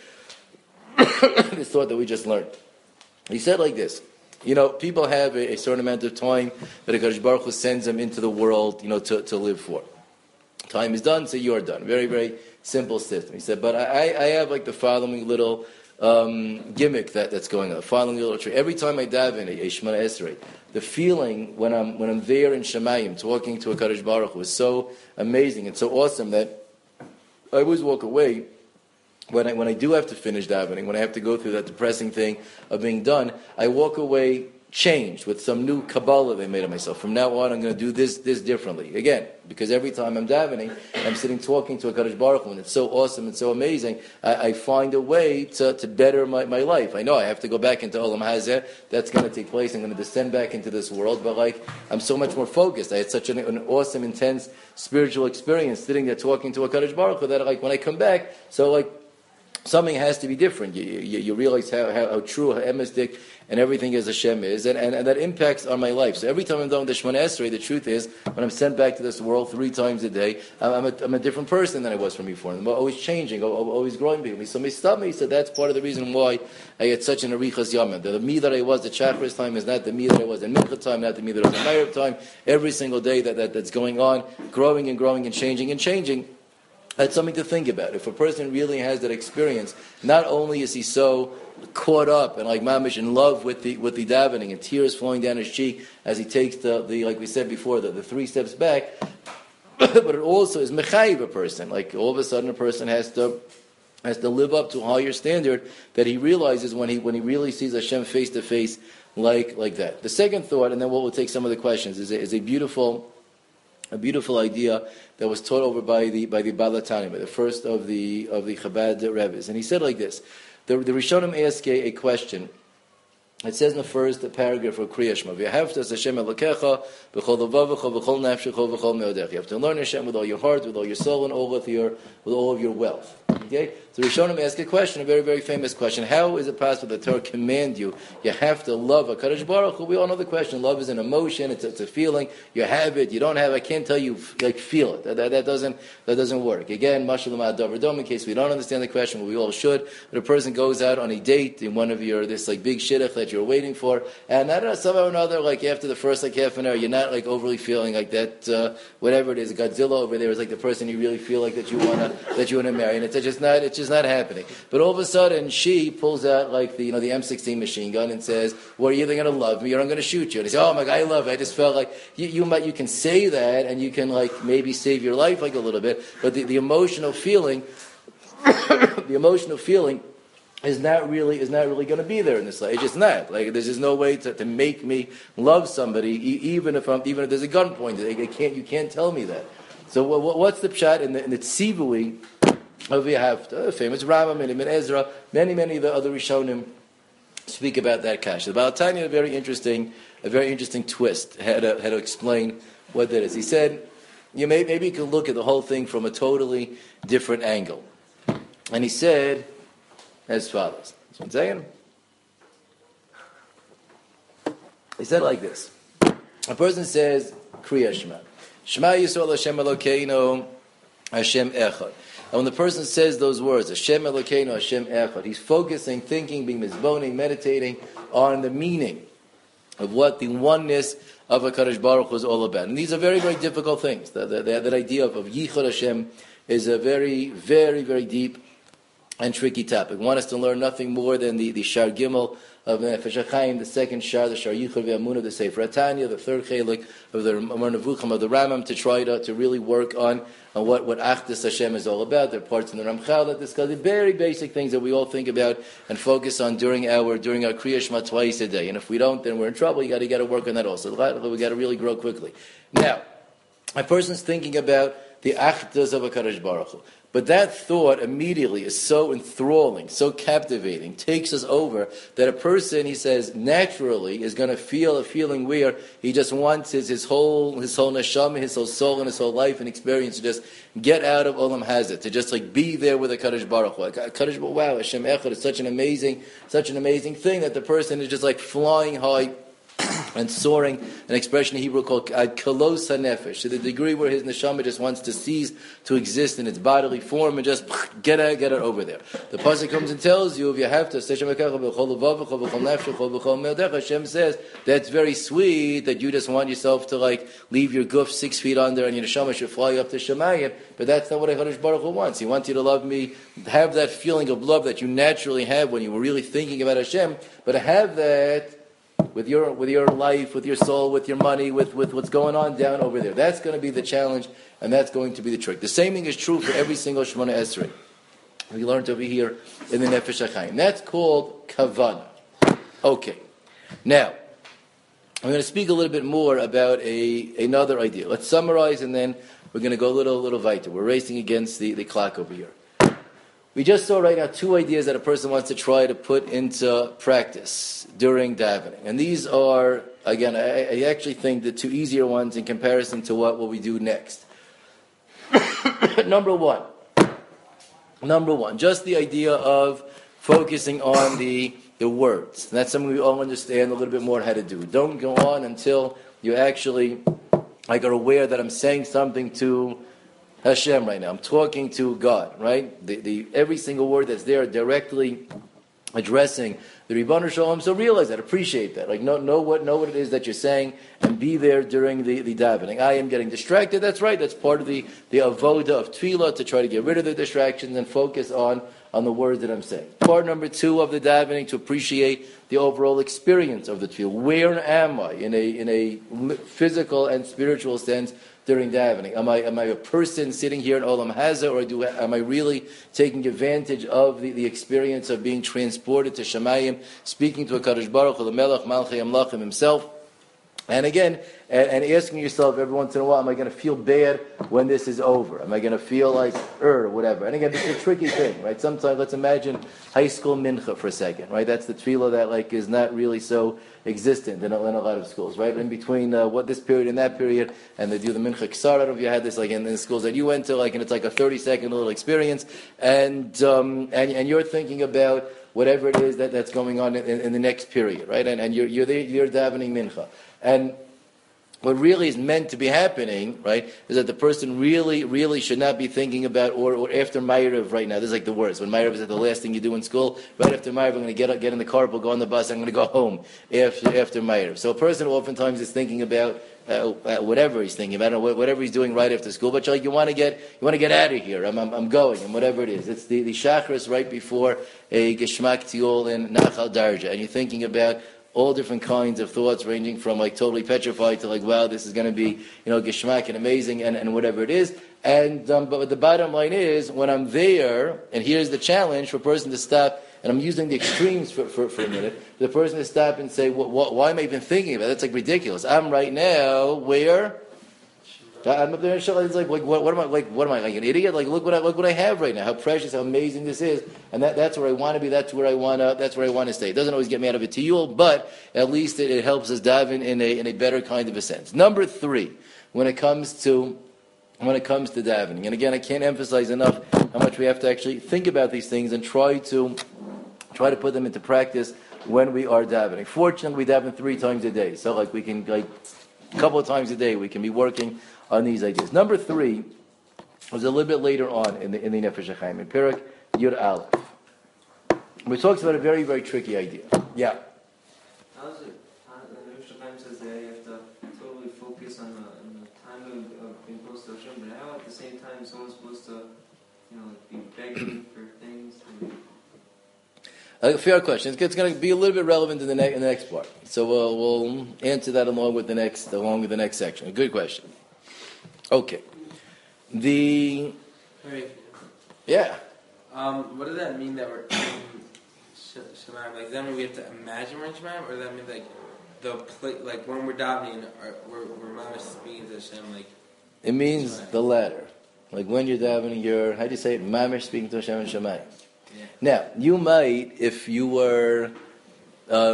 This thought that we just learned. He said like this: people have a certain amount of time that HaKadosh Baruch Hu sends them into the world, to live for. Time is done, so you're done. Very simple system. He said, but I have like the following little gimmick that's going on. The following little trick. Every time I daven a Shemona Esrei, the feeling when I'm there in Shemayim talking to HaKadosh Baruch Hu is so amazing and so awesome that I always walk away. When I do have to finish davening, when I have to go through that depressing thing of being done, I walk away changed with some new Kabbalah they made of myself. From now on, I'm going to do this differently. Again, because every time I'm davening, I'm sitting talking to HaKadosh Baruch Hu, and it's so awesome and so amazing, I find a way to better my life. I know I have to go back into Olam Hazeh. That's going to take place. I'm going to descend back into this world, but I'm so much more focused. I had such an awesome, intense spiritual experience sitting there talking to HaKadosh Baruch Hu that when I come back, something has to be different. You realize how true, how emistic, and everything as Hashem is, and that impacts on my life. So every time I'm done with the Shemona Esrei, the truth is, when I'm sent back to this world 3 times a day, I'm a different person than I was from before. I'm always changing, always growing. So he said that's part of the reason why I had such an arichas yamim. The me that I was at Shacharis time is not the me that I was in Mincha time, not the me that I was in Ma'ariv time. Every single day that's going on, growing and changing. That's something to think about. If a person really has that experience, not only is he so caught up and like mamish in love with the davening and tears flowing down his cheek as he takes the like we said before, the 3 steps back, but it also is mechayiv a person. Like all of a sudden a person has to live up to a higher standard that he realizes when he really sees Hashem face to face like that. The second thought, and then we'll take some of the questions, is a beautiful idea that was taught over by the Balatani, the first of the Chabad Rebbe's. And he said like this: the Rishonim ask a question. It says in the first paragraph of Kriya Shema, "V'ahavtas Hashem Elokecha b'chol levavecha b'chol nafshecha b'chol meodecha." You have to learn Hashem with all your heart, with all your soul, and all of your wealth. Okay, so Rishonim ask a question, a very famous question: how is it possible that the Torah command you have to love HaKadosh Baruch Hu? We all know the question. Love is an emotion; it's a feeling. You have it, you don't have it. I can't tell you feel it. That doesn't work. Again, Mashallah Ma'adavar Dom. In case we don't understand the question, we all should. But a person goes out on a date in one of this big shidduch that you're waiting for, and I don't know, somehow or another, after the first half an hour, you're not overly feeling like that. Whatever it is, Godzilla over there is the person you really feel like that you wanna marry, and it's just not happening. But all of a sudden, she pulls out the M16 machine gun and says, "Well, you're either going to love me or I'm going to shoot you." And he says, "Oh my God, I love it. I just felt like you can say that and you can maybe save your life a little bit, but the emotional feeling, is not really going to be there in this life. It's just not. There's just no way to make me love somebody, even if there's a gun pointed. You can't tell me that. So what's the pshat in the tzivui of Yehavta? Famous Rambam and Ibn Ezra, many of the other Rishonim speak about that kasha. The Baal Tanya, a very interesting twist how to explain what that is. He said, maybe you can look at the whole thing from a totally different angle. And he said as follows. Just 1 second. He said like this. A person says, Kriya Shema. Shema Yisrael Hashem Elokeinu Hashem Echad. And when the person says those words, Hashem Elokeinu Hashem Echad, he's focusing, thinking, being mizboning, meditating on the meaning of what the oneness of HaKadosh Baruch Hu is all about. And these are very difficult things. That idea of Yichud Hashem is a very, very, very deep and tricky topic. We want us to learn nothing more than the Shar Gimel of the Nefesh HaChaim, the second Shar, the Shar Yichud Ve'amunah of the Sefer HaTanya, the third Chelik of the Amar Nevuchim of the Rambam, to try to really work on what Achdus Hashem is all about. There are parts in the Ramchal that discuss the very basic things that we all think about and focus on during our Kriya Shema twice a day. And if we don't, then we're in trouble. You got to work on that also. We got to really grow quickly. Now, a person's thinking about the Achdus of HaKadosh Baruch Hu. But that thought immediately is so enthralling, so captivating, takes us over, that a person, he says, naturally is going to feel a feeling where he just wants his whole neshama, his whole soul, and his whole life and experience to just get out of Olam Hazeh, to just like be there with a Kadosh Baruch Hu. Wow, Hashem Echad is such an amazing thing that the person is just like flying high and soaring, an expression in Hebrew called kalos hanefesh, to the degree where his neshama just wants to cease to exist in its bodily form and just get it over there. The pasuk comes and tells you, if you have to, Hashem says, that's very sweet that you just want yourself to like leave your goof 6 feet under and your neshama should fly up to Shemayim, but that's not what HaKadosh Baruch Hu wants. He wants you to love me, have that feeling of love that you naturally have when you were really thinking about Hashem, but to have that with your life, with your soul, with your money, with what's going on down over there. That's going to be the challenge, and that's going to be the trick. The same thing is true for every single Shemona Esrei. We learned over here in the Nefesh HaChaim. That's called Kavanah. Okay. Now, I'm going to speak a little bit more about another idea. Let's summarize, and then we're going to go a little weiter. We're racing against the clock over here. We just saw right now 2 ideas that a person wants to try to put into practice during davening. And these are, again, I actually think the 2 easier ones in comparison to what we do next. Number one, just the idea of focusing on the words. And that's something we all understand a little bit more how to do. Don't go on until you actually are aware that I'm saying something to Hashem right now. I'm talking to God, right? Every single word that's there directly addressing the Ribono Shel Olam. So realize that, appreciate that. Like know what it is that you're saying, and be there during the davening. I am getting distracted. That's right. That's part of the avoda of tefillah, to try to get rid of the distractions and focus on the words that I'm saying. Part number 2 of the davening, to appreciate the overall experience of the tefillah. Where am I in a physical and spiritual sense during davening? Am I a person sitting here in Olam Hazeh, or am I really taking advantage of the experience of being transported to Shemayim, speaking to a Kadosh Baruch Hu, the Melech Malchei Amlachim himself? And again, and asking yourself every once in a while, am I going to feel bad when this is over? Am I going to feel like, or whatever? And again, this is a tricky thing, right? Sometimes, let's imagine high school mincha for a second, right? That's the tefillah that is not really so existent in a lot of schools, right? In between what this period and that period, and they do the mincha ksar. I don't know if you had this in the schools that you went to, and it's like a 30-second little experience, and you're thinking about whatever it is that's going on in the next period, right? And you're davening mincha. And what really is meant to be happening, right, is that the person really, really should not be thinking about, or after Ma'ariv right now. This is like the worst. When Ma'ariv is the last thing you do in school, right after Ma'ariv, I'm going to get in the car, we'll go on the bus, I'm going to go home after Ma'ariv. So a person oftentimes is thinking about whatever he's thinking about, whatever he's doing right after school, but you want to get out of here. I'm going, and whatever it is. It's the Shachris right before a Geshmak Tiol in Nachal Darja, and you're thinking about all different kinds of thoughts, ranging from totally petrified to wow, this is going to be geshmak and amazing and whatever it is. And but the bottom line is, when I'm there, and here's the challenge for a person to stop. And I'm using the extremes for a minute. The person to stop and say, why am I even thinking about it? That's ridiculous. I'm right now where? I'm up there in Shul. It's what am I like an idiot? Look what I have right now. How precious, how amazing this is. And that's where I want to be. That's where I want to stay. It doesn't always get me out of a tiyul, but at least it helps us dive in a better kind of a sense. Number 3, when it comes to davening, and again, I can't emphasize enough how much we have to actually think about these things and try to put them into practice when we are davening. Fortunately, we daven 3 times a day, so we can a couple of times a day we can be working on these ideas. Number 3 was a little bit later on in the Nefesh HaChaim, in Perek Yud Aleph, which talks about a very, very tricky idea. Yeah. How is it? The Nefesh HaChaim says that you have to totally focus on the time of being close to Hashem, but how at the same time someone's supposed to, be begging for things? Fair question. It's going to be a little bit relevant in the next part. So we'll answer that along with the next section. A good question. Okay. Yeah. What does that mean that we're in Shemayim? Like, does that mean we have to imagine we're in Shemayim, or does that mean like when we're davening, we're mamish speaking to Hashem? Like, it means Shemayim. The latter. Like when you're davening, how do you say it? Mamish speaking to Hashem in Shemayim. Yeah. Now, you might, if you were a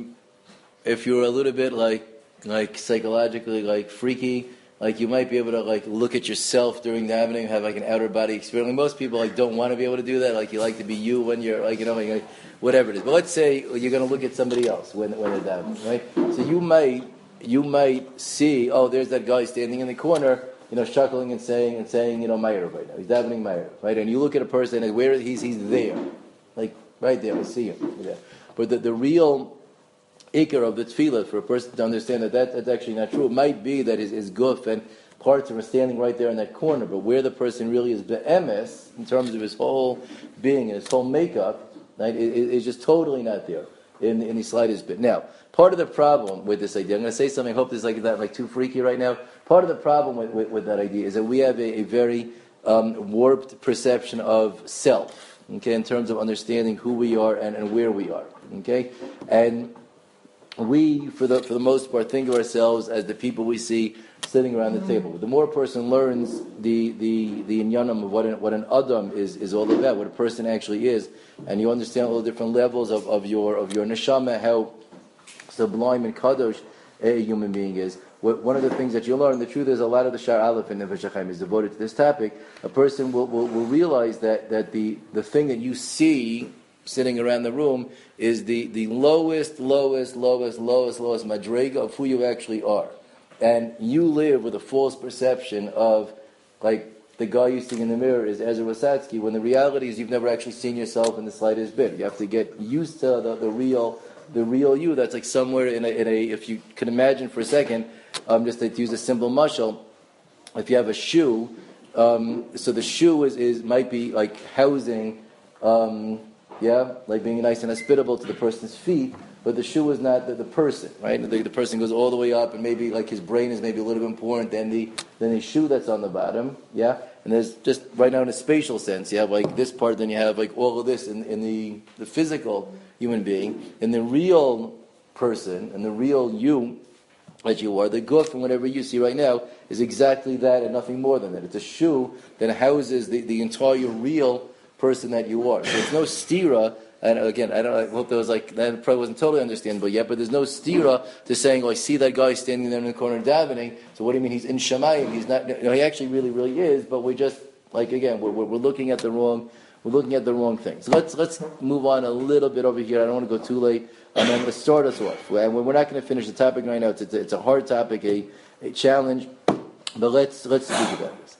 little bit like psychologically like freaky, like you might be able to like look at yourself during davening, have like an outer body experience. Like, most people like don't want to be able to do that. Like you like to be you when you're like like whatever it is. But let's say you're going to look at somebody else when they're davening, right? So you might see, oh, there's that guy standing in the corner, chuckling and saying, Ma'ariv right now. He's davening Ma'ariv, right? And you look at a person and where he's there, like right there. I see him. Yeah. But the real ikar of the tefillah for a person to understand that's actually not true. It might be that his guf and parts are standing right there in that corner, but where the person really is be'emes in terms of his whole being and his whole makeup, right, is just totally not there in the slightest bit. Now, part of the problem with this idea, I'm going to say something. I hope this is not too freaky right now. Part of the problem with that idea is that we have a very warped perception of self, okay, in terms of understanding who we are and where we are, okay, and we, for the most part, think of ourselves as the people we see sitting around the table. The more a person learns the inyanim of what an adam is all about, what a person actually is, and you understand all the different levels of your neshama, how sublime and kadosh a human being is. One of the things that you learn, the truth is, a lot of the Shar Aleph in Nefesh HaChaim is devoted to this topic. A person will realize that the thing that you see sitting around the room is the lowest madrega of who you actually are. And you live with a false perception of, like, the guy you see in the mirror is Ezra Wasatsky, when the reality is you've never actually seen yourself in the slightest bit. You have to get used to the real you that's like somewhere in a if you can imagine for a second, just to use a simple mashal, if you have a shoe, so the shoe might be like housing, like being nice and hospitable to the person's feet, but the shoe is not the person, right? The person goes all the way up, and maybe like his brain is maybe a little bit important than the shoe that's on the bottom, yeah? And there's just, right now in a spatial sense, you have like this part, then you have like all of this in the physical human being, and the real person, and the real you that you are, the guf and whatever you see right now, is exactly that and nothing more than that. It's a shoe that houses the entire real person that you are. So it's no stira, and again, I hope that probably wasn't totally understandable yet, but there's no stira to saying, I see that guy standing there in the corner davening, so what do you mean he's in Shemayim? He's not, he actually really is, but we're just, we're looking at the wrong thing. So let's move on a little bit over here. I don't want to go too late. I'm going to start us off. And we're not going to finish the topic right now. It's a hard topic, a challenge, but let's speak about this.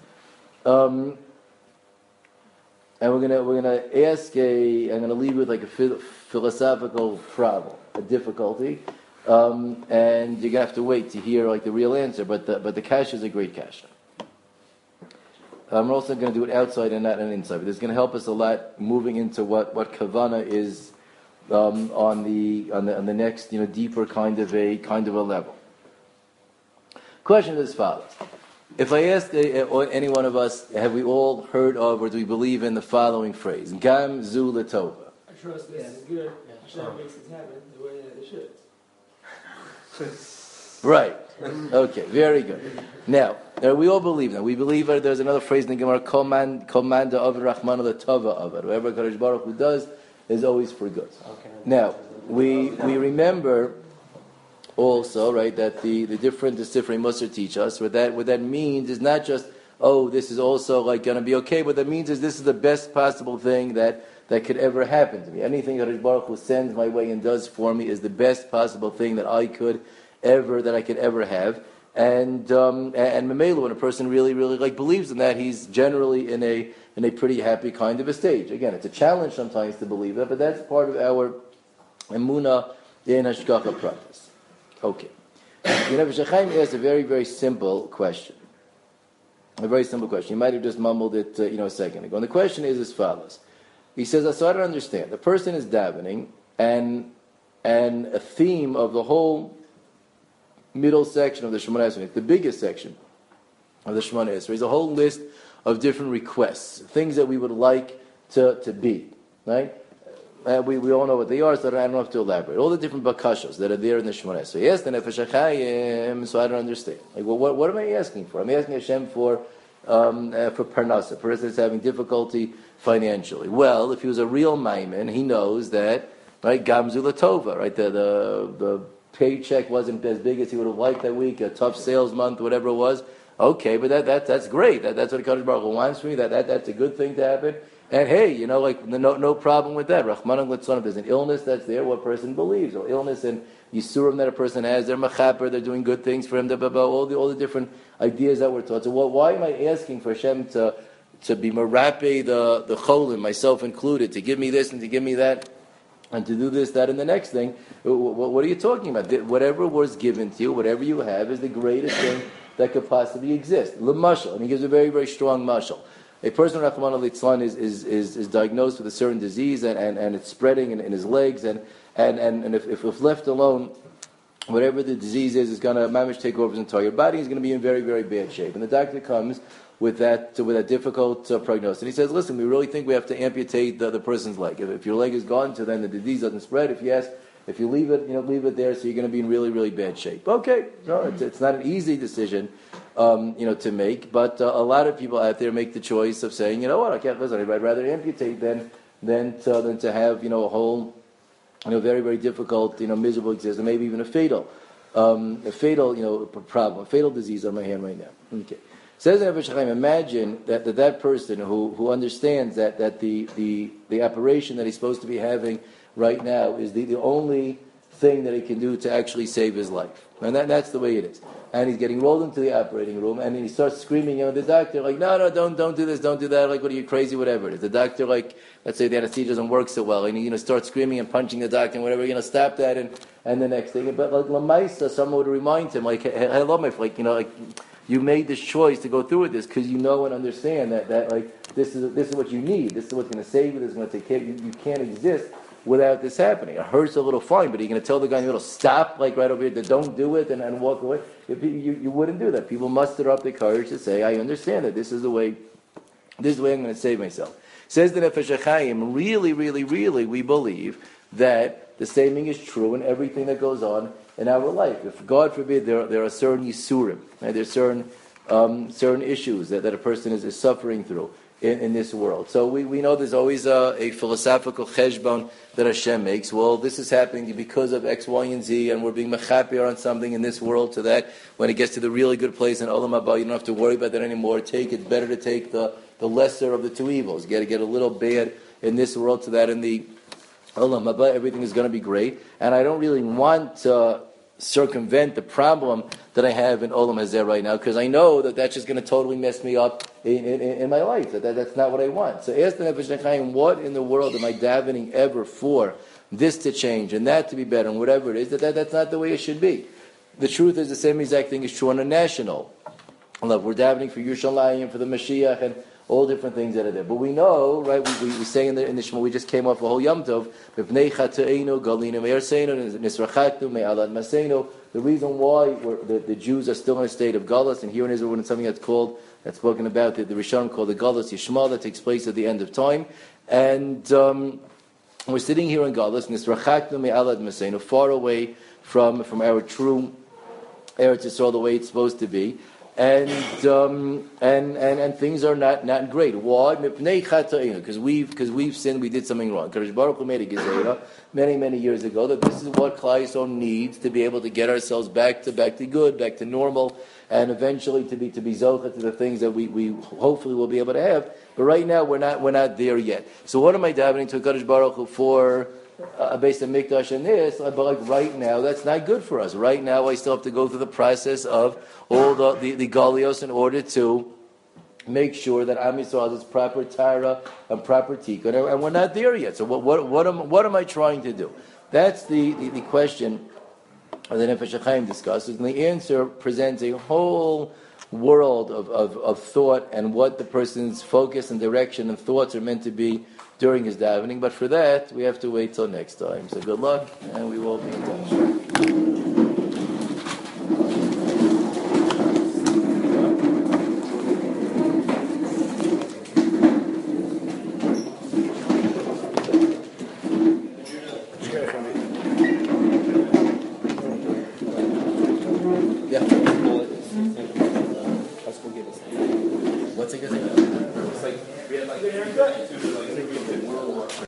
And we're gonna ask I'm gonna leave with like a philosophical problem, a difficulty, and you're gonna have to wait to hear like the real answer. But the kasha is a great kasha. I'm also going to do it outside and not inside, but it's going to help us a lot moving into what kavana is on the next deeper kind of a level. Question is as follows. If I ask any one of us, have we all heard of or do we believe in the following phrase? Gam zu letova. I trust this is good. Hashem makes it happen the way that it should. Right. Okay, very good. Now, we all believe that. We believe that there's another phrase in the Gemara, Komanda of Rahman letova of. Whatever Kadosh Baruch Hu does is always for good. Okay. Now, we remember also, right, that the different Sifrei Musar teach us, what that means is not just, this is also like going to be okay, what that means is this is the best possible thing that could ever happen to me. Anything that Baruch Hu sends my way and does for me is the best possible thing that I could ever have. And Mamelu, when a person really like believes in that, he's generally in a pretty happy kind of a stage. Again, it's a challenge sometimes to believe that, but that's part of our emunah in Hashgacha Pratis. Okay. Nefesh HaChaim asks a very, very simple question. A very simple question. You might have just mumbled it, a second ago. And the question is as follows. He says, so I don't understand. The person is davening, and a theme of the whole middle section of the Shemona Esrei, the biggest section of the Shemona Esrei, is a whole list of different requests, things that we would like to be, right? We all know what they are, so I don't have to elaborate. All the different bakashos that are there in the Shemona Esrei. Yes, the Nefesh HaChaim, so I don't understand. Like, well, what am I asking for? I'm asking Hashem for parnasa, a person that's having difficulty financially. Well, if he was a real maimin, he knows that, right, gamzu latova, right, the paycheck wasn't as big as he would have liked that week, a tough sales month, whatever it was. Okay, but that's great. That's what Kadosh Baruch Hu wants for me. That's a good thing to happen. And hey, no problem with that. Rachmanan litzon, if there's an illness that's there, what person believes, or illness and yisurim that a person has, they're machaper, they're doing good things for him, all the different ideas that we're taught. So why am I asking for Hashem to be merape the cholim, myself included, to give me this and to give me that, and to do this, that, and the next thing? What are you talking about? Whatever was given to you, whatever you have, is the greatest thing that could possibly exist. L'mashal, and he gives a very, very strong mashal. A person, Rachmana litzlan, is diagnosed with a certain disease, and it's spreading in his legs, and if left alone, whatever the disease is going to mamish take over his entire body. He's going to be in very, very bad shape. And the doctor comes with that difficult prognosis. And he says, listen, we really think we have to amputate the person's leg. If your leg is gone, so then the disease doesn't spread. If yes, if you leave it, leave it there, so you're going to be in really, really bad shape. Okay, no, it's not an easy decision, to make. But a lot of people out there make the choice of saying, you know what, I can't listen. I'd rather amputate than to have a whole, very, very difficult, miserable existence, maybe even a fatal problem, a fatal disease on my hand right now. Okay. Says the Nefesh HaChaim, imagine that person who understands that the operation that he's supposed to be having right now is the only thing that he can do to actually save his life. And that's the way it is. And he's getting rolled into the operating room, and he starts screaming at the doctor, like, no, don't do this, don't do that, like, what are you, crazy, whatever it is. The doctor, like, let's say the anesthesia doesn't work so well, and he, starts screaming and punching the doctor and whatever, stop that, and the next thing. But, like, Lamaisa, someone would remind him, like, hello, my friend, you made this choice to go through with this because you know and understand that this is what you need, this is what's going to save you, this is going to take care of you. You can't exist without this happening. It hurts a little, fine, but are you going to tell the guy in the middle, stop, like right over here, that don't do it, and walk away? You wouldn't do that. People muster up the courage to say, I understand that this is the way I'm going to save myself. Says the Nefesh HaChaim, really, really, really, we believe that the same thing is true in everything that goes on in our life. If, God forbid, there are certain yisurim, right? There's certain issues that a person is suffering through in this world. So we know there's always a philosophical cheshbon that Hashem makes. Well, this is happening because of X, Y, and Z, and we're being mechaper on something in this world to that. When it gets to the really good place in Olam Haba, you don't have to worry about that anymore. It's better to take the lesser of the two evils. You got to get a little bad in this world to that in the Olam Haba. Everything is going to be great. And I don't really want to circumvent the problem that I have in Olam Hazeh right now, because I know that's just going to totally mess me up in my life. That's not what I want. So ask the Nefesh HaChaim, what in the world am I davening ever for this to change and that to be better and whatever it is, that's not the way it should be. The truth is the same exact thing is true on a national level. We're davening for Yerushalayim, for the Mashiach, and all different things that are there. But we know, right, we say in the Shema, we just came off a whole Yom Tov, the reason why the Jews are still in a state of Galus, and here in Israel, when something that's spoken about, the Rishonim called the Galus Yishma, that takes place at the end of time. And we're sitting here in Galus, far away from our true Eretz Yisrael, the way it's supposed to be. And things are not great. Why? Because we've sinned, we did something wrong. Kadosh Baruch Hu made a gezerah many years ago that this is what Klal Yisrael needs to be able to get ourselves back to good, back to normal, and eventually to be zocha to the things that we hopefully will be able to have. But right now we're not there yet. So what am I davening to Kadosh Baruch Hu for? Based on Mikdash and this, but like right now, that's not good for us. Right now, I still have to go through the process of all the Galios in order to make sure that Am Yisrael has its proper Tara and proper Tikkun, and we're not there yet. So what am I trying to do? That's the question that Nefesh HaChaim discusses, and the answer presents a whole world of thought and what the person's focus and direction and thoughts are meant to be during his davening. But for that, we have to wait till next time. So good luck, and we will be in touch. What's it going to